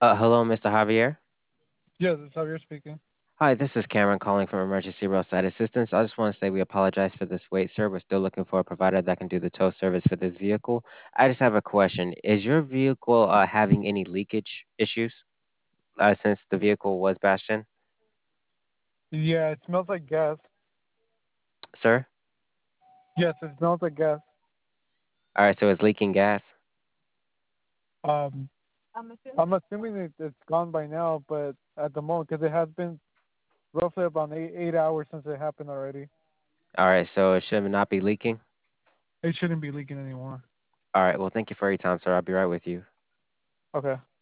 Hello, Mr. Javier. Yes, it's Javier speaking. Hi, this is Cameron calling from Emergency Roadside Assistance. I just want to say we apologize for this wait, sir. We're still looking for a provider that can do the tow service for this vehicle. I just have a question. Is your vehicle having any leakage issues since the vehicle was bashed in? Yeah, it smells like gas. Sir? Yes, it smells like gas. All right, so it's leaking gas. Um, I'm assuming it's gone by now, but at the moment, because it has been roughly about 8 hours since it happened already, All right, so it should not be leaking. it shouldn't be leaking anymore. All right, well, thank you for your time, sir. I'll be right with you. Okay.